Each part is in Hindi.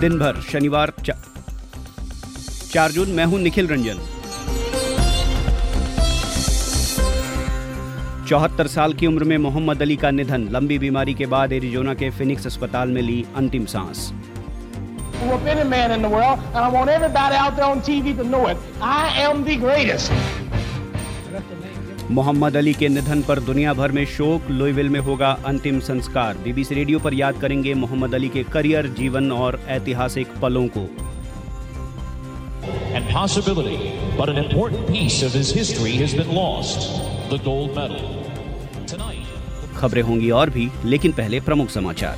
दिन भर शनिवार 4 जून। मैं हूं निखिल रंजन। 74 साल की उम्र में मोहम्मद अली का निधन। लंबी बीमारी के बाद एरिजोना के फिनिक्स अस्पताल में ली अंतिम सांस। मोहम्मद अली के निधन पर दुनिया भर में शोक। लुईविल में होगा अंतिम संस्कार। बीबीसी रेडियो पर याद करेंगे मोहम्मद अली के करियर, जीवन और ऐतिहासिक पलों को। And possibility, but an important piece of his history has been lost. The gold medal. Tonight. खबरें होंगी और भी, लेकिन पहले प्रमुख समाचार।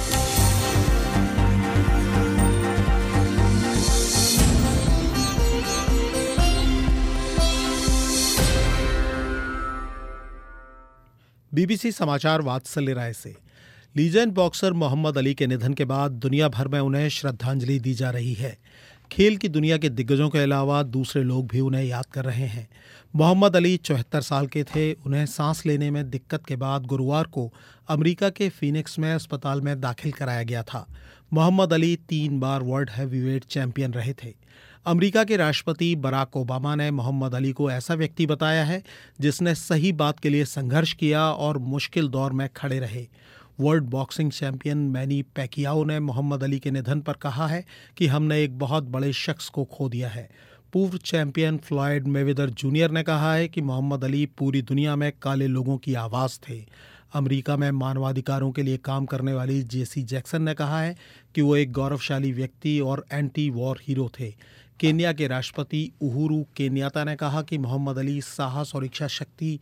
बीबीसी समाचार वात्सल्य राय से। लीजेंड बॉक्सर मोहम्मद अली के निधन के बाद दुनिया भर में उन्हें श्रद्धांजलि दी जा रही है। खेल की दुनिया के दिग्गजों के अलावा दूसरे लोग भी उन्हें याद कर रहे हैं। मोहम्मद अली 74 साल के थे। उन्हें सांस लेने में दिक्कत के बाद गुरुवार को अमेरिका के फीनिक्स में अस्पताल में दाखिल कराया गया था। मोहम्मद अली 3 बार वर्ल्ड हैवीवेट चैंपियन रहे थे। अमेरिका के राष्ट्रपति बराक ओबामा ने मोहम्मद अली को ऐसा व्यक्ति बताया है जिसने सही बात के लिए संघर्ष किया और मुश्किल दौर में खड़े रहे। World boxing champion Manny Pacquiao ने मोहम्मद अली के निधन पर कहा है कि हमने एक बहुत बड़े शख्स को खो दिया है। पूर्व चैंपियन फ्लॉयड मेवेदर जूनियर ने कहा है कि मोहम्मद अली पूरी दुनिया में काले लोगों की आवाज़ थे। अमेरिका में मानवाधिकारों के लिए काम करने वाली जेसी जैक्सन ने कहा है कि वो एक गौरवशाली व्यक्ति और एंटी वॉर हीरो थे। केन्या के राष्ट्रपति उहुरू केन्याता ने कहा कि मोहम्मद अली साहस और इच्छा शक्ति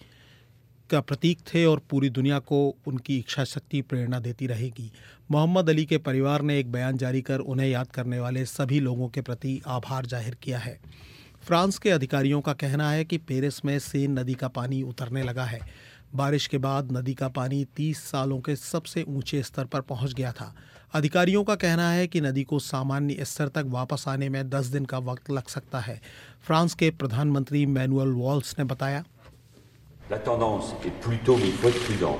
का प्रतीक थे और पूरी दुनिया को उनकी इच्छा शक्ति प्रेरणा देती रहेगी। मोहम्मद अली के परिवार ने एक बयान जारी कर उन्हें याद करने वाले सभी लोगों के प्रति आभार जाहिर किया है। फ्रांस के अधिकारियों का कहना है कि पेरिस में सेन नदी का पानी उतरने लगा है। बारिश के बाद नदी का पानी 30 सालों के सबसे ऊंचे स्तर पर पहुंच गया था। अधिकारियों का कहना है कि नदी को सामान्य स्तर तक वापस आने में 10 दिन का वक्त लग सकता है। फ्रांस के प्रधानमंत्री मैनुअल वॉल्स ने बताया, La tendance est plutôt, mais il faut être prudent,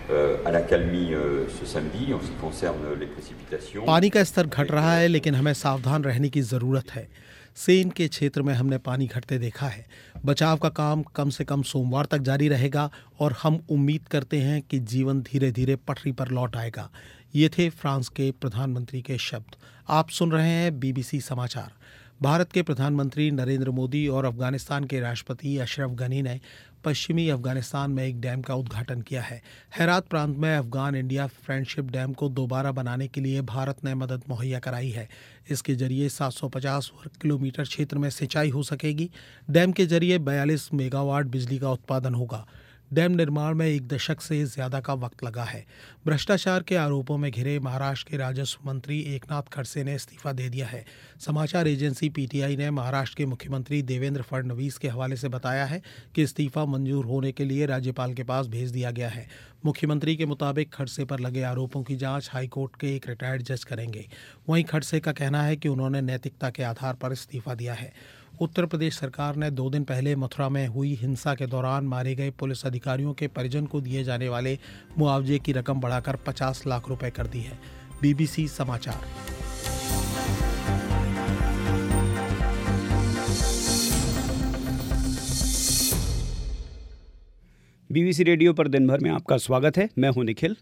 à l'accalmie ce samedi en ce qui concerne les précipitations. पानी का स्तर घट रहा है, लेकिन हमें सावधान रहने की ज़रूरत है। सेन के क्षेत्र में हमने पानी घटते देखा है। बचाव का काम कम से कम सोमवार तक जारी रहेगा और हम उम्मीद करते हैं कि जीवन धीरे धीरे पटरी पर लौट आएगा। ये थे फ्रांस के प्रधानमंत्री के शब्द। आप सुन रहे हैं बीबीसी समाचार। भारत के प्रधानमंत्री नरेंद्र मोदी और अफगानिस्तान के राष्ट्रपति अशरफ गनी ने पश्चिमी अफगानिस्तान में एक डैम का उद्घाटन किया है। हेरात प्रांत में अफगान इंडिया फ्रेंडशिप डैम को दोबारा बनाने के लिए भारत ने मदद मुहैया कराई है। इसके जरिए 750 वर्ग किलोमीटर क्षेत्र में सिंचाई हो सकेगी। डैम के जरिए 42 मेगावाट बिजली का उत्पादन होगा। डैम निर्माण में 1 दशक से ज्यादा का वक्त लगा है। भ्रष्टाचार के आरोपों में घिरे महाराष्ट्र के राजस्व मंत्री एकनाथ खड़से ने इस्तीफा दे दिया है। समाचार एजेंसी पीटीआई ने महाराष्ट्र के मुख्यमंत्री देवेंद्र फडणवीस के हवाले से बताया है कि इस्तीफा मंजूर होने के लिए राज्यपाल के पास भेज दिया गया है। मुख्यमंत्री के मुताबिक खड़से पर लगे आरोपों की जांच हाईकोर्ट के एक रिटायर्ड जज करेंगे। वहीं खड़से का कहना है कि उन्होंने नैतिकता के आधार पर इस्तीफा दिया है। उत्तर प्रदेश सरकार ने 2 दिन पहले मथुरा में हुई हिंसा के दौरान मारे गए पुलिस अधिकारियों के परिजन को दिए जाने वाले मुआवजे की रकम बढ़ाकर 50 लाख रुपए कर दी है। बीबीसी समाचार। बीबीसी रेडियो पर दिन भर में आपका स्वागत है। मैं हूं Nikhil.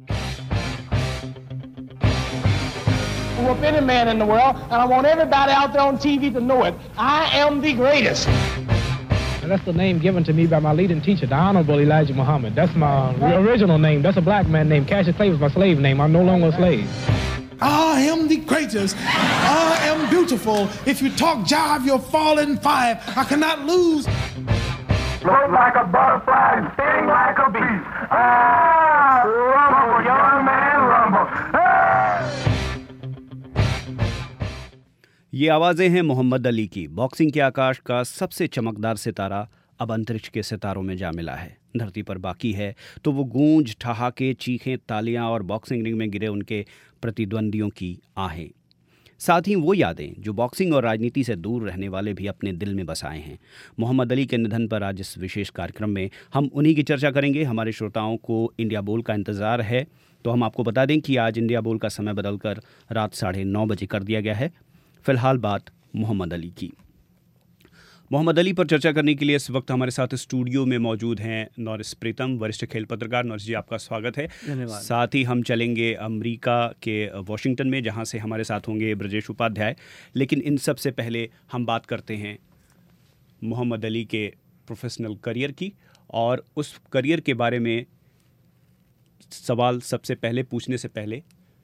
Whoop any man in the world, and I want everybody out there on TV to know it. I am the greatest. And that's the name given to me by my leading teacher, the Honorable Elijah Muhammad. That's my original name. That's a black man name. Cassius Clay was my slave name. I'm no longer a slave. I am the greatest. I am beautiful. If you talk jive, you'll fall in 5. I cannot lose. Float like a butterfly and sting like a bee. Rumble, young man, rumble. ये आवाज़ें हैं मोहम्मद अली की। बॉक्सिंग के आकाश का सबसे चमकदार सितारा अब अंतरिक्ष के सितारों में जा मिला है। धरती पर बाकी है तो वो गूंज, ठहाके, चीखें, तालियां और बॉक्सिंग रिंग में गिरे उनके प्रतिद्वंदियों की आहें। साथ ही वो यादें जो बॉक्सिंग और राजनीति से दूर रहने वाले भी अपने दिल में बसाए हैं। मोहम्मद अली के निधन पर आज इस विशेष कार्यक्रम में हम उन्हीं की चर्चा करेंगे। हमारे श्रोताओं को इंडिया बोल का इंतज़ार है, तो हम आपको बता दें कि आज इंडिया बोल का समय बदलकर रात 9:30 बजे कर दिया गया है। फिलहाल बात मोहम्मद अली की। मोहम्मद अली पर चर्चा करने के लिए इस वक्त हमारे साथ स्टूडियो में मौजूद हैं नॉरिस प्रीतम, वरिष्ठ खेल पत्रकार। नॉरिस जी, आपका स्वागत है। धन्यवाद। साथ ही हम चलेंगे अमेरिका के वॉशिंगटन में, जहां से हमारे साथ होंगे ब्रजेश उपाध्याय। लेकिन इन सब से पहले हम बात करते हैं मोहम्मद अली के प्रोफेशनल करियर की, और उस करियर के बारे में सवाल सबसे पहले पूछने से पहले,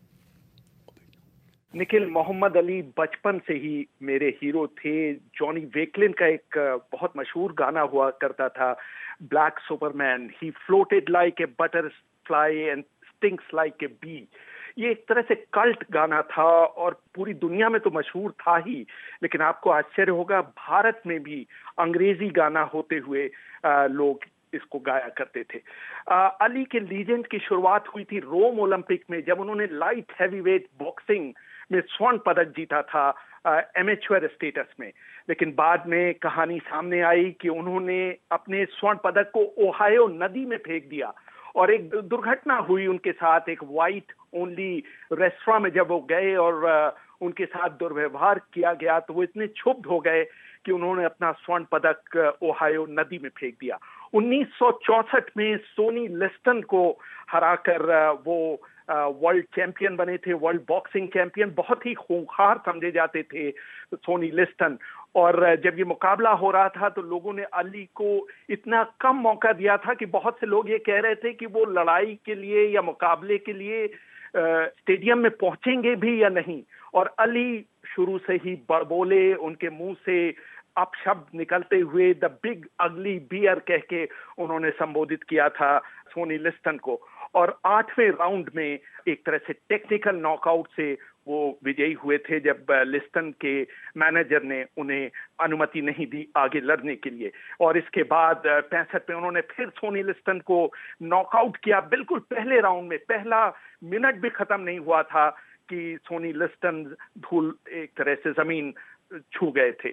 निखिल, मोहम्मद अली बचपन से ही मेरे हीरो थे। जॉनी वेकलिन का एक बहुत मशहूर गाना हुआ करता था, black superman, he floated like a butterfly and stings like a bee. ये एक तरह से कल्ट गाना था और पूरी दुनिया में तो मशहूर था ही, लेकिन आपको आश्चर्य होगा भारत में भी अंग्रेजी गाना होते हुए लोग इसको गाया करते थे। अली के लीजेंड की शुरुआत हुई थी रोम ओलंपिक में, जब उन्होंने लाइट हैवीवेट बॉक्सिंग में स्वर्ण पदक जीता था एमेच्योर स्टेटस में। लेकिन बाद में कहानी सामने आई कि उन्होंने अपने स्वर्ण पदक को ओहायो नदी में फेंक दिया और एक दुर्घटना हुई उनके साथ। एक वाइट ओनली रेस्टोरेंट में जब वो गए और उनके साथ दुर्व्यवहार किया गया, तो वो इतने क्षुब्ध हो गए कि उन्होंने अपना स्वर्ण पदक ओहायो नदी में फेंक दिया। 1964 में सोनी लिस्टन को हराकर वो वर्ल्ड चैंपियन बने थे, वर्ल्ड बॉक्सिंग चैंपियन। बहुत ही खूंखार समझे जाते थे सोनी लिस्टन। और जब ये मुकाबला हो रहा था तो लोगों ने अली को इतना कम मौका दिया था कि बहुत से लोग ये कह रहे थे कि वो लड़ाई के लिए या मुकाबले के लिए स्टेडियम में पहुंचेंगे भी या नहीं। और अली शुरू से ही बड़बोले, उनके मुंह से अपशब्द निकलते हुए द बिग अगली बियर कह के उन्होंने संबोधित किया था सोनी लिस्टन को। और 8वें राउंड में एक तरह से टेक्निकल नॉकआउट से वो विजयी हुए थे, जब लिस्टन के मैनेजर ने उन्हें अनुमति नहीं दी आगे लड़ने के लिए। और इसके बाद 65 में उन्होंने फिर सोनी लिस्टन को नॉकआउट किया, बिल्कुल पहले राउंड में। पहला मिनट भी खत्म नहीं हुआ था कि सोनी लिस्टन धूल एक तरह से जमीन छू गए थे।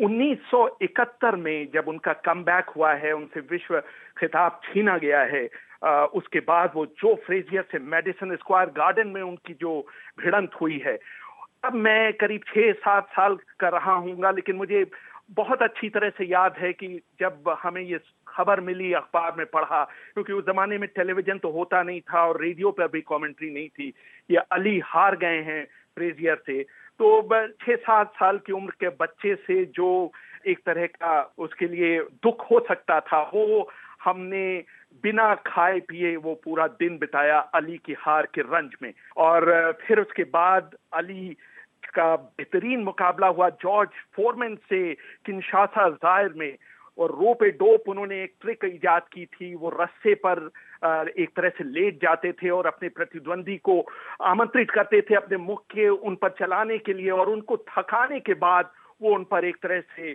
1971 में जब उनका कमबैक हुआ है, उनसे विश्व खिताब छीना गया है, उसके बाद वो जो फ्रेजियर से मेडिसन स्क्वायर गार्डन में उनकी जो भिड़ंत हुई है। अब मैं करीब 6-7 साल का रहा हूँगा, लेकिन मुझे बहुत अच्छी तरह से याद है कि जब हमें ये खबर मिली, अखबार में पढ़ा, क्योंकि उस जमाने में टेलीविजन तो होता नहीं था और रेडियो पर भी कमेंट्री नहीं थी, ये अली हार गए हैं फ्रेजियर से। तो 6-7 साल की उम्र के बच्चे से जो एक तरह का उसके लिए दुख हो सकता था, वो हमने बिना खाए पिए वो पूरा दिन बिताया अली की हार के रंज में। और फिर उसके बाद अली का बेहतरीन मुकाबला हुआ जॉर्ज फोरमैन से किनशासा जायर में, और रोप ए डोप उन्होंने एक ट्रिक इजाद की थी। वो रस्से पर एक तरह से लेट जाते थे और अपने प्रतिद्वंदी को आमंत्रित करते थे अपने मुख के उन पर चलाने के लिए, और उनको थकाने के बाद वो उन पर एक तरह से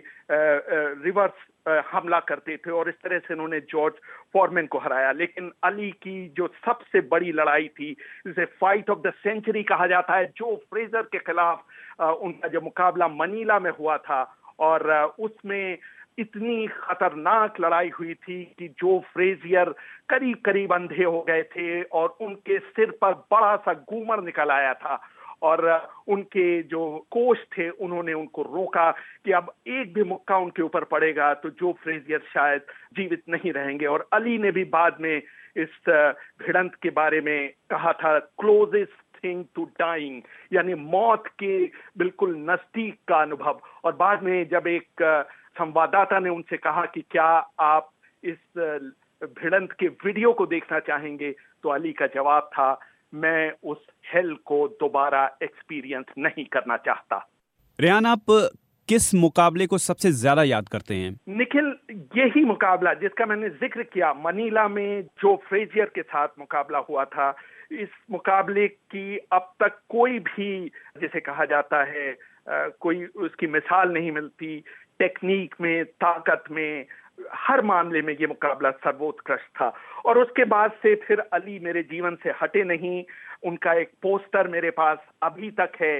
रिवर्स हमला करते थे, और इस तरह से उन्होंने जॉर्ज फोरमैन को हराया। लेकिन अली की जो सबसे बड़ी लड़ाई थी, जिसे फाइट ऑफ द सेंचुरी कहा जाता है, जो फ्रेजर के खिलाफ उनका जो मुकाबला मनीला में हुआ था, और उसमें इतनी खतरनाक लड़ाई हुई थी कि जो फ्रेजियर करीब करीब अंधे हो गए थे और उनके सिर पर बड़ा सा घूमर निकल आया था। और उनके जो कोच थे उन्होंने उनको रोका कि अब एक भी मुक्का उनके ऊपर पड़ेगा तो जो फ्रेजियर शायद जीवित नहीं रहेंगे। और अली ने भी बाद में इस भिड़ंत के बारे में कहा था, क्लोजेस्ट थिंग टू डाइंग, यानी मौत के बिल्कुल नजदीक का अनुभव। और बाद में जब एक संवाददाता ने उनसे कहा कि क्या आप इस भिड़ंत के वीडियो को देखना चाहेंगे, तो अली का जवाब था, मैं उस हेल को दोबारा एक्सपीरियंस नहीं करना चाहता। रेहान, आप किस मुकाबले को सबसे ज्यादा याद करते हैं? निखिल, यही मुकाबला जिसका मैंने जिक्र किया, मनीला में जो फ्रेजियर के साथ मुकाबला हुआ था। इस मुकाबले की अब तक कोई भी, जिसे कहा जाता है, कोई उसकी मिसाल नहीं मिलती। टेक्निक में, ताकत में, हर मामले में ये मुकाबला सर्वोत्कृष्ट था। और उसके बाद से फिर अली मेरे जीवन से हटे नहीं। उनका एक पोस्टर मेरे पास अभी तक है,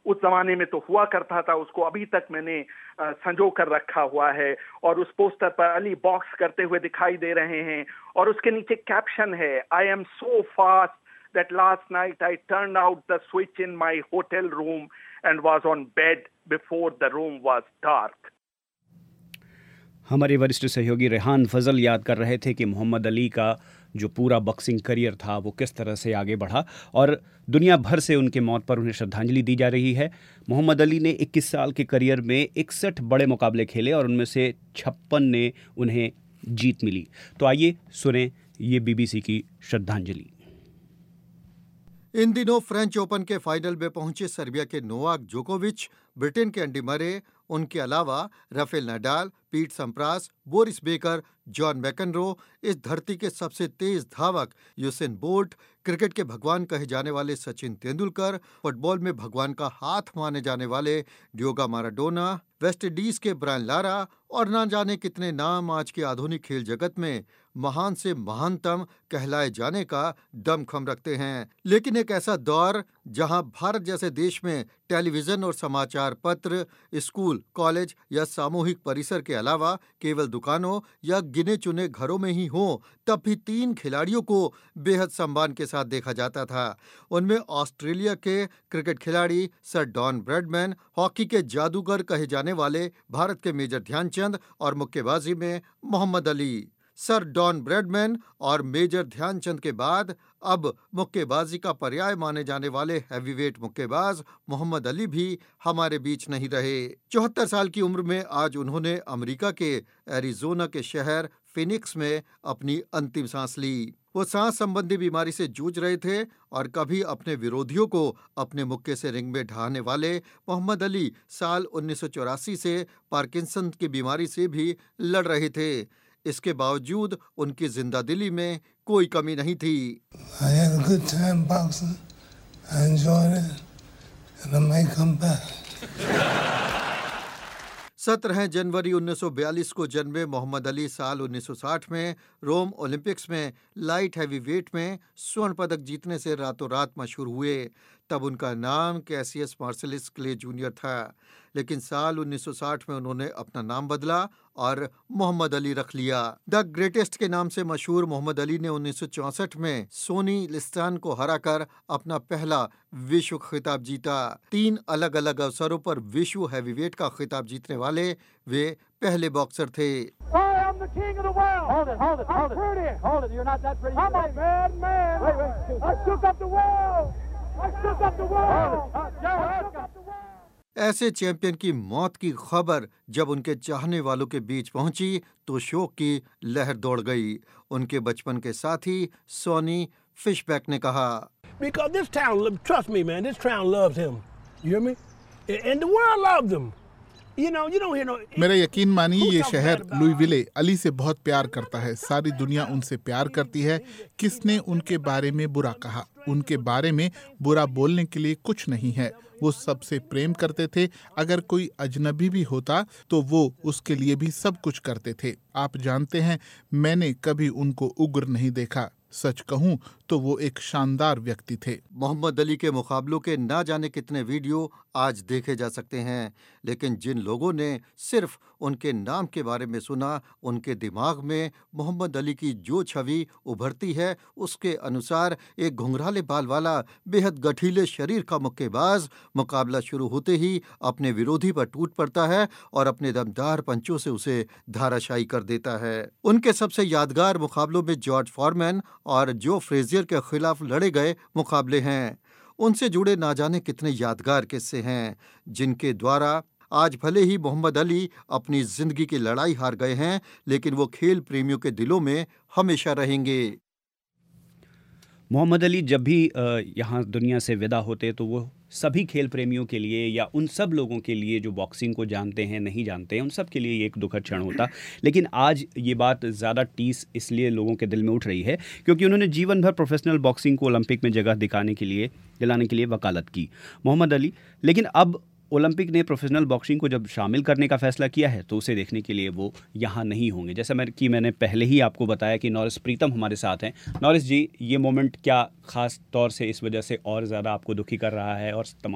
उस जमाने में तो हुआ करता था, उसको अभी तक मैंने संजो कर रखा हुआ है। और उस पोस्टर पर अली बॉक्स करते हुए दिखाई दे रहे हैं और उसके नीचे कैप्शन है, I am so fast that last night I turned out the switch in my hotel room and was on bed before the room was dark. हमारे वरिष्ठ सहयोगी रेहान फजल याद कर रहे थे कि मोहम्मद अली का जो पूरा बॉक्सिंग करियर था वो किस तरह से आगे बढ़ा और दुनिया भर से उनके मौत पर उन्हें श्रद्धांजलि दी जा रही है। मोहम्मद अली ने 21 साल के करियर में 61 बड़े मुकाबले खेले और उनमें से 56 ने उन्हें जीत मिली। तो आइए सुने ये बीबीसी की श्रद्धांजलि। इन दिनों फ्रेंच ओपन के फाइनल में पहुंचे सर्बिया के नोवाक जोकोविच, ब्रिटेन के एंडी मरे, उनके अलावा Rafael Nadal, Pete Sampras, Boris Becker, John McEnroe, इस धरती के सबसे तेज धावक यूसेन बोल्ट, क्रिकेट के भगवान कहे जाने वाले सचिन तेंदुलकर, फुटबॉल में भगवान का हाथ माने जाने वाले डियोगो माराडोना, वेस्टइंडीज के ब्रायन लारा और ना जाने कितने नाम आज के आधुनिक खेल जगत में महान से महानतम कहलाए जाने का दमखम रखते हैं। लेकिन एक ऐसा दौर जहां भारत जैसे देश में टेलीविजन और समाचार पत्र, स्कूल, कॉलेज या सामूहिक परिसर के अलावा केवल दुकानों या गिने चुने घरों में ही हो, तब भी 3 खिलाड़ियों को बेहद सम्मान के साथ देखा जाता था। उनमें ऑस्ट्रेलिया के क्रिकेट खिलाड़ी सर डॉन ब्रैडमैन, हॉकी के जादूगर कहे जाने वाले भारत के मेजर ध्यानचंद और मुक्केबाजी में Muhammad Ali. Sir Don Bradman और मेजर ध्यानचंद के बाद अब मुक्केबाजी का पर्याय माने जाने वाले हैवीवेट मुक्केबाज मोहम्मद अली भी हमारे बीच नहीं रहे। 74 साल की उम्र में आज उन्होंने अमेरिका के एरिजोना के शहर फिनिक्स में अपनी अंतिम सांस ली। वो सांस संबंधी बीमारी से जूझ रहे थे और कभी अपने विरोधियों को अपने मुक्के से रिंग में ढाने वाले मोहम्मद अली साल 1984 से पार्किंसन की बीमारी से भी लड़ रहे थे। इसके बावजूद उनकी जिंदा दिली में कोई कमी नहीं थी। 17 जनवरी 1942 को जन्मे मोहम्मद अली साल 1960 में रोम ओलंपिक्स में लाइट हैवीवेट में स्वर्ण पदक जीतने से रातों रात मशहूर हुए। तब उनका नाम कैसियस मार्सेलिस क्ले जूनियर था, लेकिन साल 1960 में उन्होंने अपना नाम बदला और मोहम्मद अली रख लिया। द ग्रेटेस्ट के नाम से मशहूर मोहम्मद अली ने 1964 में सोनी लिस्टान को हराकर अपना पहला विश्व खिताब जीता। 3 अलग अलग अवसरों पर विश्व हैवीवेट का खिताब जीतने वाले वे पहले बॉक्सर थे। I'm the king of the world. Hold it. I'm pretty. Hold it. You're not that pretty. I'm a bad man. Wait. I shook up the world. ऐसे चैंपियन की मौत की खबर जब उनके चाहने वालों के बीच पहुंची तो शोक की लहर दौड़ गई। उनके बचपन के साथी सोनी फिशबैक ने कहा, Because this town, trust me man, this town loves him. You hear me? And the world loves him. You don't hear no. मेरा यकीन मानिए ये शहर लुईविले अली से बहुत प्यार करता है। सारी दुनिया उनसे प्यार करती है। किसने उनके बारे में बुरा कहा? उनके बारे में बुरा बोलने के लिए कुछ नहीं है। वो सबसे प्रेम करते थे। अगर कोई अजनबी भी होता तो वो उसके लिए भी सब कुछ करते थे। आप जानते हैं, मैंने कभी उनको उग्र नहीं देखा। सच कहूं तो वो एक शानदार व्यक्ति थे। मोहम्मद अली के मुकाबलों के ना जाने कितने वीडियो आज देखे जा सकते हैं, लेकिन जिन लोगों ने सिर्फ उनके नाम के बारे में सुना, उनके दिमाग में मोहम्मद अली की जो छवि उभरती है उसके अनुसार एक घुंघराले बाल वाला बेहद गठीले शरीर का मुक्केबाज मुकाबला शुरू होते ही अपने विरोधी पर टूट पड़ता है और अपने दमदार पंचों से उसे धाराशायी कर देता है। उनके सबसे यादगार मुकाबलों में जॉर्ज फॉरमैन और जो फ्रेजियर के खिलाफ लड़े गए मुकाबले हैं। उनसे जुड़े ना जाने कितने यादगार किस्से हैं, जिनके द्वारा आज भले ही मोहम्मद अली अपनी जिंदगी की लड़ाई हार गए हैं, लेकिन वो खेल प्रेमियों के दिलों में हमेशा रहेंगे। मोहम्मद अली जब भी यहाँ दुनिया से विदा होते तो वो सभी खेल प्रेमियों के लिए या उन सब लोगों के लिए जो बॉक्सिंग को जानते हैं नहीं जानते हैं, उन सब के लिए एक दुखद क्षण होता। लेकिन आज ये बात ज़्यादा टीस इसलिए लोगों के दिल में उठ रही है क्योंकि उन्होंने जीवन भर प्रोफेशनल बॉक्सिंग को ओलंपिक में जगह दिलाने के लिए वकालत की मोहम्मद अली। लेकिन अब ओलंपिक ने प्रोफेशनल बॉक्सिंग को जब शामिल करने का फैसला किया है तो उसे देखने के लिए वो यहाँ नहीं होंगे। जैसा मैंने पहले ही आपको बताया कि नॉरिस प्रीतम हमारे साथ हैं। नॉरिस जी, ये मोमेंट क्या ख़ास तौर से इस वजह से और ज़्यादा आपको दुखी कर रहा है और तमाम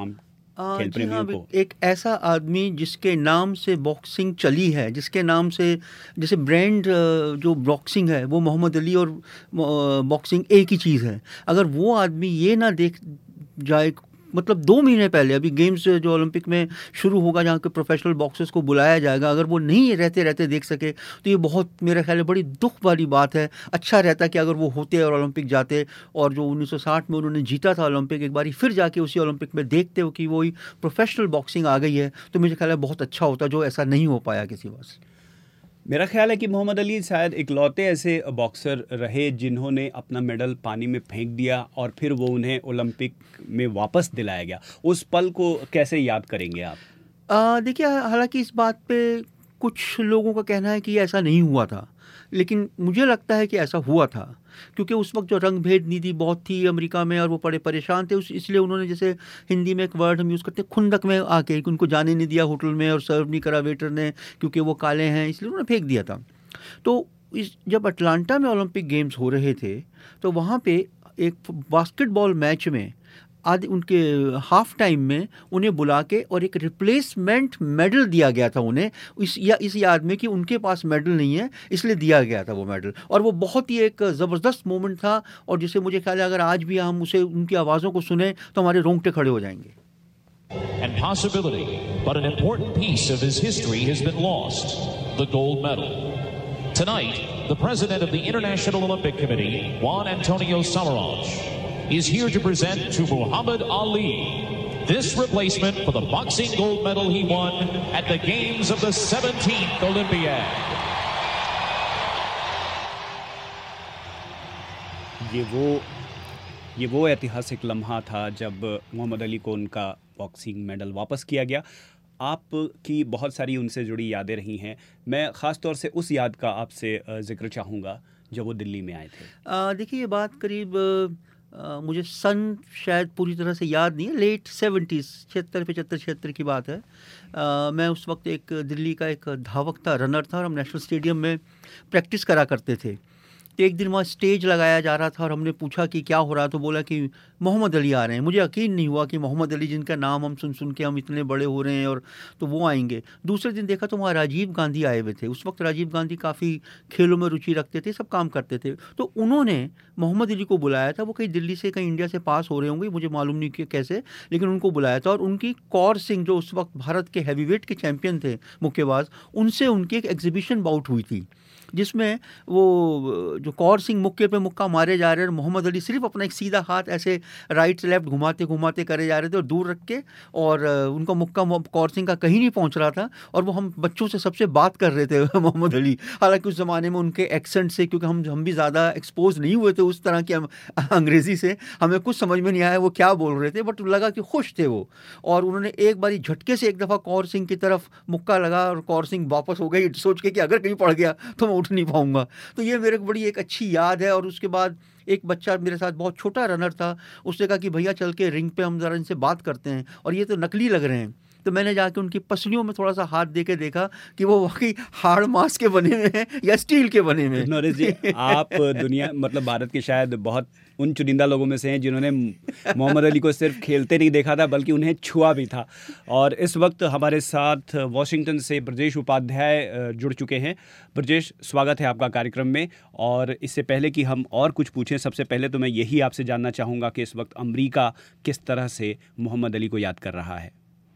खेल प्रेमियों को? एक ऐसा आदमी जिसके नाम से बॉक्सिंग चली है, जिसके नाम से जैसे ब्रांड जो बॉक्सिंग है वो मोहम्मद अली और बॉक्सिंग एक ही चीज़ है। अगर वो आदमी ये ना देख जाए, मतलब 2 महीने पहले अभी गेम्स जो ओलंपिक में शुरू होगा जहाँ के प्रोफेशनल बॉक्सर्स को बुलाया जाएगा, अगर वो नहीं रहते रहते देख सके तो ये बहुत मेरे ख्याल में बड़ी दुख वाली बात है। अच्छा रहता कि अगर वो होते और ओलंपिक जाते, और जो 1960 में उन्होंने जीता था ओलंपिक, एक बारी फिर जाके उसी ओलंपिक में देखते हो कि वही प्रोफेशनल बॉक्सिंग आ गई है, तो मुझे ख्याल है बहुत अच्छा होता, जो ऐसा नहीं हो पाया किसी वजह से। मेरा ख्याल है कि मोहम्मद अली शायद इकलौते ऐसे बॉक्सर रहे जिन्होंने अपना मेडल पानी में फेंक दिया और फिर वो उन्हें ओलंपिक में वापस दिलाया गया। उस पल को कैसे याद करेंगे आप? देखिए, हालांकि इस बात पे कुछ लोगों का कहना है कि ऐसा नहीं हुआ था, लेकिन मुझे लगता है कि ऐसा हुआ था, क्योंकि उस वक्त जो रंग भेद नीति बहुत थी अमेरिका में और वो बड़े परेशान थे, इसलिए उन्होंने, जैसे हिंदी में एक वर्ड हम यूज़ करते हैं, खुंदक में आके उनको जाने नहीं दिया होटल में और सर्व नहीं करा वेटर ने, क्योंकि वो काले हैं, इसलिए उन्होंने फेंक दिया था। तो जब अटलांटा में ओलंपिक गेम्स हो रहे थे तो वहाँ पे एक बास्केटबॉल मैच में आदि उनके हाफ टाइम में उन्हें बुला के और एक रिप्लेसमेंट मेडल दिया गया था उन्हें, इस याद में कि उनके पास मेडल नहीं है, इसलिए दिया गया था वो मेडल। और वो बहुत ही एक ज़बरदस्त मोमेंट था, और जिसे मुझे ख्याल है अगर आज भी हम उसे उनकी आवाज़ों को सुने तो हमारे रोंगटे खड़े हो जाएंगे। And possibility, but an important piece of his history has been lost, the gold medal. Tonight, the president of the International Olympic Committee, Juan Antonio Samaranch, is here to present to Muhammad Ali this replacement for the boxing gold medal he won at the games of the 17th Olympiad. ये वो ऐतिहासिक लम्हा था जब मोहम्मद अली को उनका बॉक्सिंग मेडल वापस किया गया। आपकी बहुत सारी उनसे जुड़ी यादें रही हैं, मैं ख़ास तौर से उस याद का आपसे जिक्र चाहूँगा जब वो दिल्ली में आए थे। देखिए, ये बात करीब मुझे सन शायद पूरी तरह से याद नहीं है, लेट 70s, 76 की बात है। मैं उस वक्त एक दिल्ली का एक धावक था, रनर था, और हम नेशनल स्टेडियम में प्रैक्टिस करा करते थे। तो एक दिन वहाँ स्टेज लगाया जा रहा था और हमने पूछा कि क्या हो रहा, तो बोला कि मोहम्मद अली आ रहे हैं। मुझे यकीन नहीं हुआ कि मोहम्मद अली, जिनका नाम हम सुन के हम इतने बड़े हो रहे हैं, और तो वो आएंगे। दूसरे दिन देखा तो वहाँ राजीव गांधी आए हुए थे। उस वक्त राजीव गांधी काफ़ी खेलों में रुचि रखते थे, सब काम करते थे। तो उन्होंने मोहम्मद अली को बुलाया था। वो कहीं दिल्ली से, कहीं इंडिया से पास हो रहे होंगे, मुझे मालूम नहीं कि कैसे, लेकिन उनको बुलाया था। और उनकी कौर सिंह, जो उस वक्त भारत के हैवीवेट के चैंपियन थे, मुक्केबाज, उनसे उनकी एक एग्जीबिशन बाउट हुई थी, जिसमें वो जो कौर सिंह मुक्के पे मुक्का मारे जा रहे हैं, मोहम्मद अली सिर्फ अपना एक सीधा हाथ ऐसे राइट से लेफ्ट घुमाते घुमाते करे जा रहे थे और दूर रख के, और उनका मुक्का कौर सिंह का कहीं नहीं पहुंच रहा था। और वो हम बच्चों से सबसे बात कर रहे थे मोहम्मद अली। हालांकि उस ज़माने में उनके एक्सेंट से, क्योंकि हम भी ज़्यादा एक्सपोज नहीं हुए थे उस तरह की अंग्रेज़ी से, हमें कुछ समझ में नहीं आया वो क्या बोल रहे थे, बट लगा कि खुश थे वो। और उन्होंने एक बारी झटके से एक दफ़ा कौर सिंह की तरफ मुक्का लगा और कौर सिंह वापस हो गई, सोच के कि अगर कहीं पड़ गया तो मैं उठ नहीं पाऊंगा। तो ये मेरे को बड़ी एक अच्छी याद है। और उसके बाद एक बच्चा मेरे साथ, बहुत छोटा रनर था, उसने कहा कि भैया चल के रिंग पे हम ज़रा इनसे बात करते हैं, और ये तो नकली लग रहे हैं। तो मैंने जाके उनकी पसलियों में थोड़ा सा हाथ दे के देखा कि वो वाकई हार्ड मांस के बने हुए हैं या स्टील के बने हुए हैं। नरेश जी, आप दुनिया, मतलब भारत के शायद बहुत उन चुनिंदा लोगों में से हैं जिन्होंने मोहम्मद अली को सिर्फ खेलते नहीं देखा था, बल्कि उन्हें छुआ भी था। और इस वक्त हमारे साथ वॉशिंगटन से ब्रजेश उपाध्याय जुड़ चुके हैं। ब्रजेश, स्वागत है आपका कार्यक्रम में। और इससे पहले कि हम और कुछ पूछें, सबसे पहले तो मैं यही आपसे जानना चाहूँगा कि इस वक्त अमेरिका किस तरह से मोहम्मद अली को याद कर रहा है।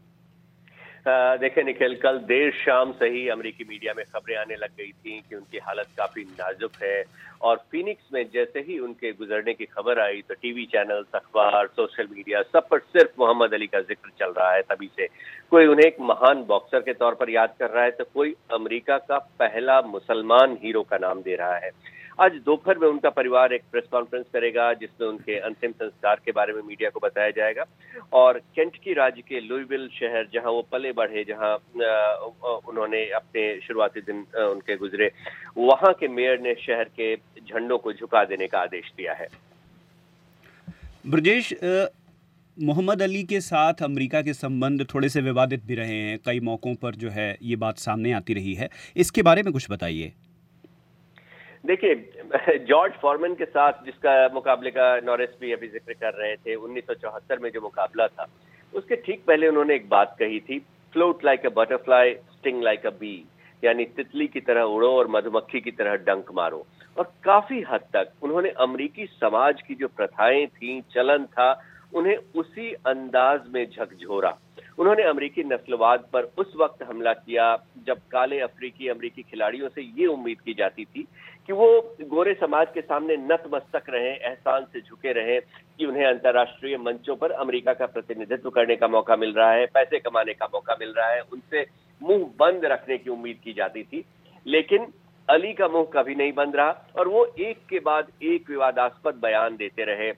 देखिए निखिल, कल देर शाम से ही अमेरिकी मीडिया में खबरें आने लग गई थी कि उनकी हालत काफी नाजुक है, और फिनिक्स में जैसे ही उनके गुजरने की खबर आई तो टीवी चैनल, अखबार, सोशल मीडिया, सब पर सिर्फ मोहम्मद अली का जिक्र चल रहा है। तभी से कोई उन्हें एक महान बॉक्सर के तौर पर याद कर रहा है, तो कोई अमेरिका का पहला मुसलमान हीरो का नाम दे रहा है। आज दोपहर में उनका परिवार एक प्रेस कॉन्फ्रेंस करेगा जिसमें उनके अंतिम संस्कार के बारे में मीडिया को बताया जाएगा। और केंटकी राज्य के लुईविल शहर, जहां वो पले बढ़े, जहां उन्होंने अपने शुरुआती दिन उनके गुजरे, वहां के मेयर ने शहर के झंडों को झुका देने का आदेश दिया है। ब्रजेश, मोहम्मद अली के साथ अमेरिका के संबंध थोड़े से विवादित भी रहे हैं, कई मौक़ों पर जो है ये बात सामने आती रही है, इसके बारे में कुछ बताइए। देखिए, जॉर्ज फॉरमैन के साथ जिसका मुकाबले का नॉरिस भी अभी जिक्र कर रहे थे, 1974 में जो मुकाबला था, उसके ठीक पहले उन्होंने एक बात कही थी, float like a butterfly, sting like a bee, यानी तितली की तरह उड़ो और मधुमक्खी की तरह डंक मारो। और काफी हद तक उन्होंने अमेरिकी समाज की जो प्रथाएं थी, चलन था, उन्हें उसी अंदाज में झकझोरा। उन्होंने अमेरिकी नस्लवाद पर उस वक्त हमला किया जब काले अफ्रीकी अमेरिकी खिलाड़ियों से ये उम्मीद की जाती थी कि वो गोरे समाज के सामने नतमस्तक रहें, एहसान से झुके रहें कि उन्हें अंतर्राष्ट्रीय मंचों पर अमेरिका का प्रतिनिधित्व करने का मौका मिल रहा है, पैसे कमाने का मौका मिल रहा है, उनसे मुंह बंद रखने की उम्मीद की जाती थी। लेकिन अली का मुंह कभी नहीं बंद रहा और वो एक के बाद एक विवादास्पद बयान देते रहे।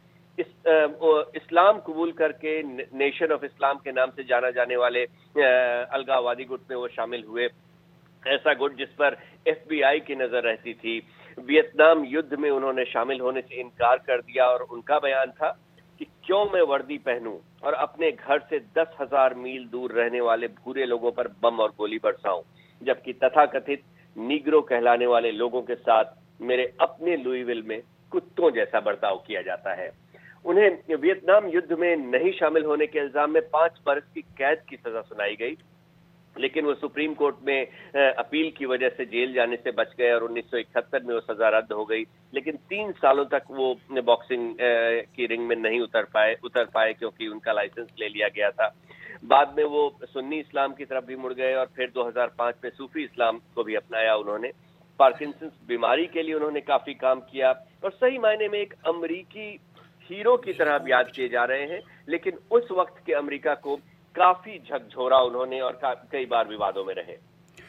इस्लाम कबूल करके नेशन ऑफ इस्लाम के नाम से जाना जाने वाले अलगाववादी गुट में वो शामिल हुए, ऐसा गुट जिस पर FBI की नजर रहती थी। वियतनाम युद्ध में उन्होंने शामिल होने से इनकार कर दिया और उनका बयान था कि क्यों मैं वर्दी पहनूं और अपने घर से 10,000 मील दूर रहने वाले भूरे लोगों पर बम और गोली बरसाऊं, जबकि तथाकथित नीग्रो कहलाने वाले लोगों के साथ मेरे अपने लुईविल में कुत्तों जैसा बर्ताव किया जाता है। उन्हें वियतनाम युद्ध में नहीं शामिल होने के इल्जाम में 5 बरस की कैद की सजा सुनाई गई, लेकिन वो सुप्रीम कोर्ट में अपील की वजह से जेल जाने से बच गए और 1971 में वो सजा रद्द हो गई। लेकिन 3 सालों तक वो बॉक्सिंग की रिंग में नहीं उतर पाए क्योंकि उनका लाइसेंस ले लिया गया था। बाद में वो सुन्नी इस्लाम की तरफ भी मुड़ गए और फिर 2005 में सूफी इस्लाम को भी अपनाया उन्होंने। पार्किंसंस बीमारी के लिए उन्होंने काफी काम किया और सही मायने में एक अमेरिकी हीरो की तरह याद किए जा रहे हैं, लेकिन उस वक्त के अमेरिका को काफी झकझोरा उन्होंने और कई बार विवादों में रहे।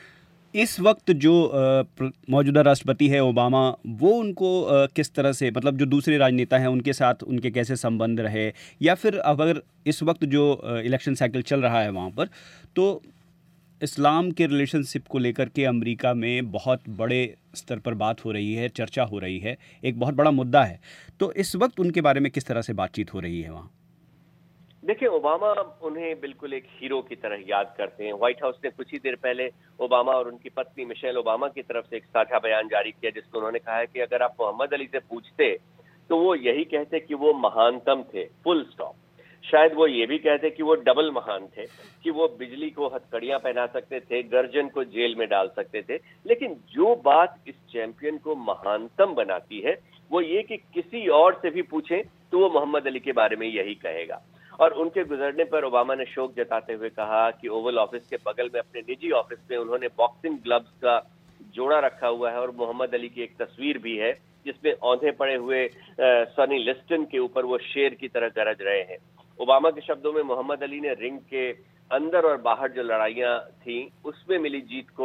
इस वक्त जो मौजूदा राष्ट्रपति है ओबामा, वो उनको किस तरह से, मतलब जो दूसरे राजनेता हैं उनके साथ उनके कैसे संबंध रहे, या फिर अगर इस वक्त जो इलेक्शन साइकिल चल रहा है वहाँ पर, तो इस्लाम के रिलेशनशिप को लेकर के अमेरिका में बहुत बड़े स्तर पर बात हो रही है, चर्चा हो रही है, एक बहुत बड़ा मुद्दा है, तो इस वक्त उनके बारे में किस तरह से बातचीत हो रही है वहाँ? देखिए, ओबामा उन्हें बिल्कुल एक हीरो की तरह याद करते हैं। व्हाइट हाउस ने कुछ ही देर पहले ओबामा और उनकी पत्नी मिशेल ओबामा की तरफ से एक साझा बयान जारी किया, जिसमें उन्होंने कहा है कि अगर आप मोहम्मद अली से पूछते तो वो यही कहते कि वो महानतम थे, फुल स्टॉप। शायद वो ये भी कहते कि वो डबल महान थे, कि वो बिजली को हथकड़ियां पहना सकते थे, गर्जन को जेल में डाल सकते थे। लेकिन जो बात इस चैंपियन को महानतम बनाती है वो ये कि किसी और से भी पूछें तो वो मोहम्मद अली के बारे में यही कहेगा। और उनके गुजरने पर ओबामा ने शोक जताते हुए कहा कि ओवल ऑफिस के बगल में अपने निजी ऑफिस में उन्होंने बॉक्सिंग ग्लव्स का जोड़ा रखा हुआ है और मोहम्मद अली की एक तस्वीर भी है जिसमें औंधे पड़े हुए सनी लिस्टन के ऊपर वो शेर की तरह गरज रहे हैं। ओबामा के शब्दों में मोहम्मद अली ने रिंग के अंदर और बाहर जो लड़ाइयां थी उसमें मिली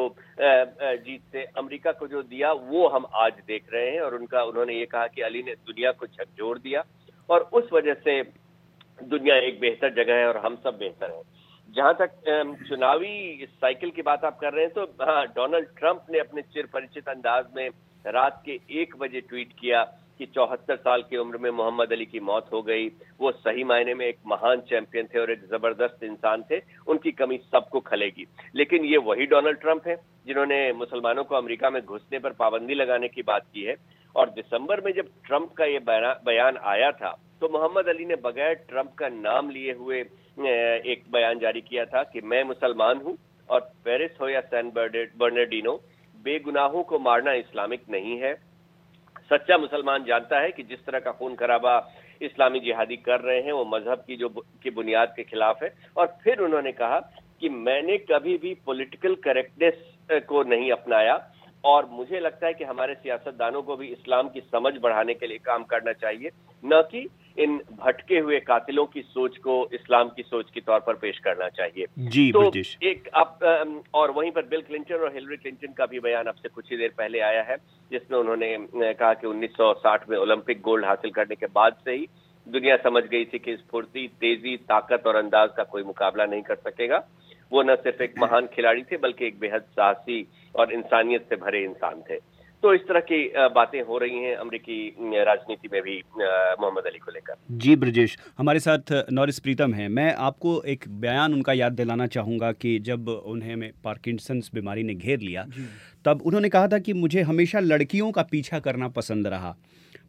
जीत से अमेरिका को जो दिया वो हम आज देख रहे हैं। और उन्होंने ये कहा कि अली ने दुनिया को झकझोर दिया और उस वजह से दुनिया एक बेहतर जगह है और हम सब बेहतर हैं। जहां तक चुनावी साइकिल की बात आप कर रहे हैं तो हाँ, डोनाल्ड ट्रंप ने अपने चिर परिचित अंदाज में रात के 1 बजे ट्वीट किया कि 74 साल की उम्र में मोहम्मद अली की मौत हो गई। वो सही मायने में एक महान चैंपियन थे और एक जबरदस्त इंसान थे, उनकी कमी सबको खलेगी। लेकिन ये वही डोनाल्ड ट्रंप है जिन्होंने मुसलमानों को अमेरिका में घुसने पर पाबंदी लगाने की बात की है। और दिसंबर में जब ट्रंप का ये बयान आया था तो मोहम्मद अली ने बगैर ट्रंप का नाम लिए हुए एक बयान जारी किया था कि मैं मुसलमान हूं और पेरिस हो या सैन बर्नार्डिनो, बेगुनाहों को मारना इस्लामिक नहीं है। सच्चा मुसलमान जानता है कि जिस तरह का खून खराबा इस्लामी जिहादी कर रहे हैं वो मजहब की बुनियाद के खिलाफ है। और फिर उन्होंने कहा कि मैंने कभी भी पॉलिटिकल करेक्टनेस को नहीं अपनाया और मुझे लगता है कि हमारे सियासतदानों को भी इस्लाम की समझ बढ़ाने के लिए काम करना चाहिए, न कि इन भटके हुए कातिलों की सोच को इस्लाम की सोच के तौर पर पेश करना चाहिए। जी, तो एक और वहीं पर बिल क्लिंटन और हिलरी क्लिंटन का भी बयान अब से कुछ ही देर पहले आया है जिसमें उन्होंने कहा कि 1960 में ओलंपिक गोल्ड हासिल करने के बाद से ही दुनिया समझ गई थी कि स्फूर्ति, तेजी, ताकत और अंदाज का कोई मुकाबला नहीं कर सकेगा। वो न सिर्फ एक महान खिलाड़ी थे बल्कि एक बेहद साहसी और इंसानियत से भरे इंसान थे। तो इस तरह की बातें हो रही हैं अमेरिकी राजनीति में भी मोहम्मद अली को लेकर। जी ब्रजेश, हमारे साथ नॉरिस प्रीतम हैं। मैं आपको एक बयान उनका याद दिलाना चाहूँगा कि जब उन्हें पार्किंसंस बीमारी ने घेर लिया तब उन्होंने कहा था कि मुझे हमेशा लड़कियों का पीछा करना पसंद रहा,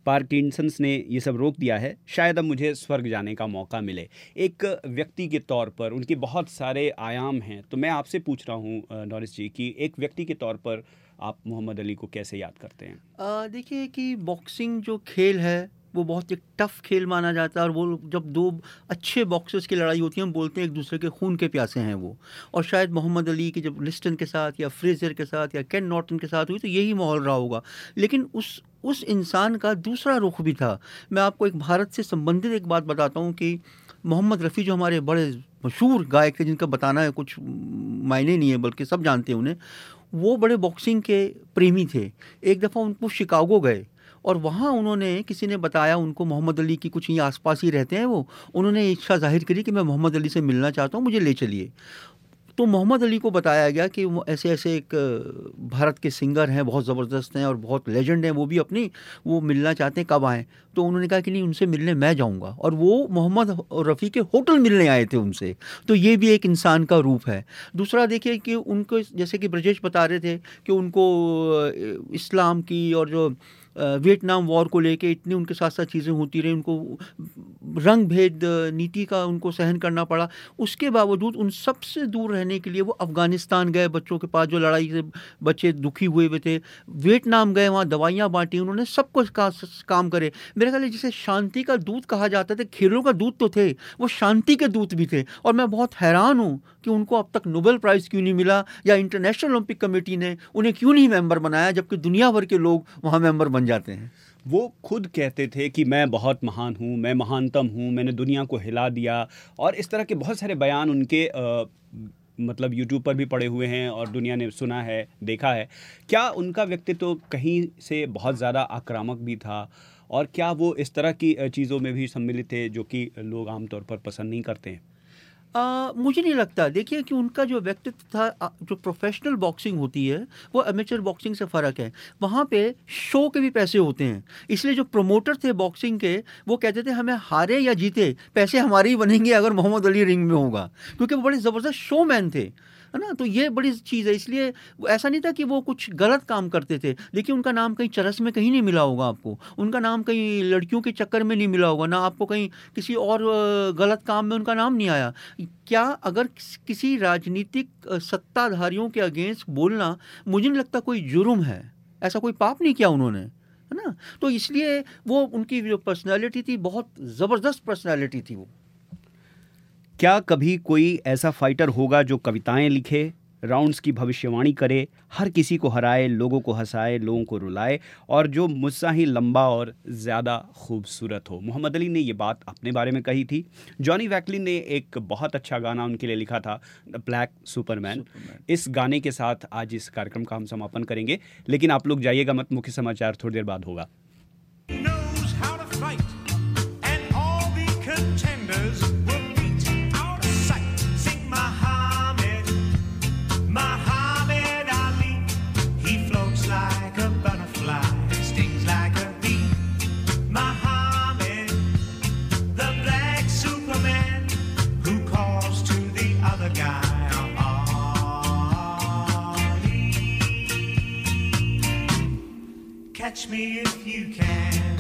पार्किंसंस ने ये सब रोक दिया है, शायद अब मुझे स्वर्ग जाने का मौका मिले। एक व्यक्ति के तौर पर उनके बहुत सारे आयाम हैं, तो मैं आपसे पूछ रहा हूँ नॉरिस जी कि एक व्यक्ति के तौर पर आप मोहम्मद अली को कैसे याद करते हैं? देखिए कि बॉक्सिंग जो खेल है वो बहुत एक टफ खेल माना जाता है, और वो जब दो अच्छे बॉक्सर्स की लड़ाई होती है हम बोलते हैं एक दूसरे के खून के प्यासे हैं वो। और शायद मोहम्मद अली की जब लिस्टन के साथ या फ्रेजर के साथ या केन नॉर्टन के साथ हुई तो यही माहौल रहा होगा। लेकिन उस इंसान का दूसरा रुख भी था। मैं आपको एक भारत से संबंधित एक बात बताता हूँ कि मोहम्मद रफ़ी जो हमारे बड़े मशहूर गायक थे, जिनका बताना है कुछ मायने नहीं है बल्कि सब जानते हैं उन्हें, वो बड़े बॉक्सिंग के प्रेमी थे। एक दफ़ा उनको शिकागो गए और वहाँ उन्होंने, किसी ने बताया उनको, मोहम्मद अली की कुछ यहाँ आसपास ही रहते हैं वो, उन्होंने इच्छा जाहिर करी कि मैं मोहम्मद अली से मिलना चाहता हूँ, मुझे ले चलिए। तो मोहम्मद अली को बताया गया कि वो ऐसे ऐसे एक भारत के सिंगर हैं, बहुत ज़बरदस्त हैं और बहुत लेजेंड हैं, वो मिलना चाहते हैं, कब आएँ? तो उन्होंने कहा कि नहीं, उनसे मिलने मैं जाऊंगा। और वो मोहम्मद रफ़ी के होटल मिलने आए थे उनसे। तो ये भी एक इंसान का रूप है। दूसरा देखिए कि उनको, जैसे कि ब्रजेश बता रहे थे कि उनको इस्लाम की और जो वियतनाम वॉर को लेके इतनी उनके साथ साथ चीज़ें होती रही, उनको रंग भेद नीति का उनको सहन करना पड़ा। उसके बावजूद उन सब से दूर रहने के लिए वो अफ़गानिस्तान गए, बच्चों के पास जो लड़ाई से बच्चे दुखी हुए थे, वियतनाम गए, वहाँ दवाइयाँ बांटी, उन्होंने सब कुछ काम करे। मेरे ख्याल जिसे शांति का दूत कहा जाता था, खेलों का दूत तो थे, वो शांति के दूत भी थे। और मैं बहुत हैरान हूँ कि उनको अब तक नोबेल प्राइज़ क्यों नहीं मिला, या इंटरनेशनल ओलंपिक कमेटी ने उन्हें क्यों नहीं मेंबर बनाया, जबकि दुनिया भर के लोग वहाँ मेंबर बन जाते हैं। वो खुद कहते थे कि मैं बहुत महान हूँ, मैं महानतम हूँ, मैंने दुनिया को हिला दिया, और इस तरह के बहुत सारे बयान उनके मतलब यूट्यूब पर भी पड़े हुए हैं और दुनिया ने सुना है, देखा है। क्या उनका व्यक्तित्व कहीं से बहुत ज़्यादा आक्रामक भी था, और क्या वो इस तरह की चीज़ों में भी सम्मिलित थे जो कि लोग आमतौर पर पसंद नहीं करते हैं? मुझे नहीं लगता। देखिए कि उनका जो व्यक्तित्व था, जो प्रोफेशनल बॉक्सिंग होती है वो एमेचर बॉक्सिंग से फ़र्क है। वहाँ पे शो के भी पैसे होते हैं, इसलिए जो प्रोमोटर थे बॉक्सिंग के वो कहते थे हमें हारे या जीते पैसे हमारे ही बनेंगे अगर मोहम्मद अली रिंग में होगा, क्योंकि वो बड़े ज़बरदस्त शोमैन थे, है ना। तो ये बड़ी चीज़ है। इसलिए ऐसा नहीं था कि वो कुछ गलत काम करते थे। देखिए उनका नाम कहीं चरस में कहीं नहीं मिला होगा आपको, उनका नाम कहीं लड़कियों के चक्कर में नहीं मिला होगा, ना आपको कहीं किसी और गलत काम में उनका नाम नहीं आया। क्या अगर किसी राजनीतिक सत्ताधारियों के अगेंस्ट बोलना, मुझे नहीं लगता कोई जुर्म है, ऐसा कोई पाप नहीं किया उन्होंने, है ना। तो इसलिए वो उनकी जो पर्सनैलिटी थी, बहुत ज़बरदस्त पर्सनैलिटी थी वो। क्या कभी कोई ऐसा फाइटर होगा जो कविताएं लिखे, राउंड्स की भविष्यवाणी करे, हर किसी को हराए, लोगों को हंसाए, लोगों को रुलाए, और जो मुझसे ही लंबा और ज़्यादा खूबसूरत हो? मोहम्मद अली ने ये बात अपने बारे में कही थी। जॉनी वैकलिन ने एक बहुत अच्छा गाना उनके लिए लिखा था, द ब्लैक सुपरमैन। इस गाने के साथ आज इस कार्यक्रम का हम समापन करेंगे, लेकिन आप लोग जाइएगा मत, मुख्य समाचार थोड़ी देर बाद होगा। Catch me if you can.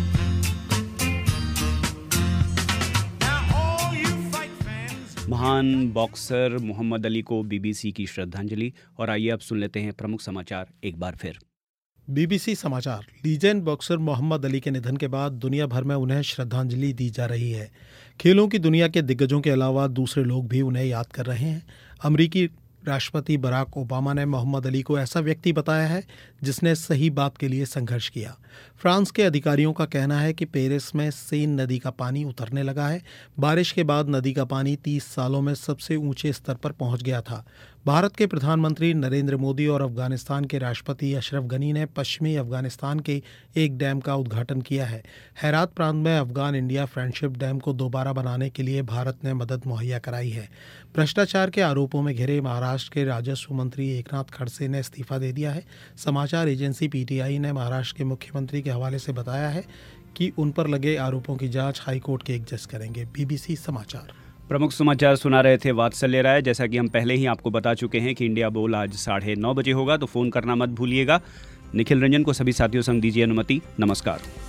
Now all you fight fans. महान बॉक्सर मोहम्मद अली को बीबीसी की श्रद्धांजलि। और आइए अब सुन लेते हैं प्रमुख समाचार एक बार फिर। बीबीसी समाचार। लीजेंड बॉक्सर मोहम्मद अली के निधन के बाद दुनिया भर में उन्हें श्रद्धांजलि दी जा रही है। खेलों की दुनिया के दिग्गजों के अलावा दूसरे लोग भी उन्हें याद कर रहे हैं। अमेरिकी राष्ट्रपति बराक ओबामा ने मोहम्मद अली को ऐसा व्यक्ति बताया है जिसने सही बात के लिए संघर्ष किया। फ्रांस के अधिकारियों का कहना है कि पेरिस में सेन नदी का पानी उतरने लगा है। बारिश के बाद नदी का पानी 30 सालों में सबसे ऊंचे स्तर पर पहुंच गया था। भारत के प्रधानमंत्री नरेंद्र मोदी और अफगानिस्तान के राष्ट्रपति अशरफ गनी ने पश्चिमी अफगानिस्तान के एक डैम का उद्घाटन किया है। हेरात प्रांत में अफगान इंडिया फ्रेंडशिप डैम को दोबारा बनाने के लिए भारत ने मदद मुहैया कराई है। भ्रष्टाचार के आरोपों में घिरे महाराष्ट्र के राजस्व मंत्री एकनाथ खड़से ने इस्तीफा दे दिया है। समाचार एजेंसी पीटीआई ने महाराष्ट्र के मुख्यमंत्री के हवाले से बताया है कि उन पर लगे आरोपों की जांच हाईकोर्ट के एक जज करेंगे। बीबीसी समाचार। प्रमुख समाचार सुना रहे थे वात्सल्य राय। जैसा कि हम पहले ही आपको बता चुके हैं कि इंडिया बोल आज 9:30 बजे होगा, तो फ़ोन करना मत भूलिएगा। निखिल रंजन को सभी साथियों संग दीजिए अनुमति। नमस्कार।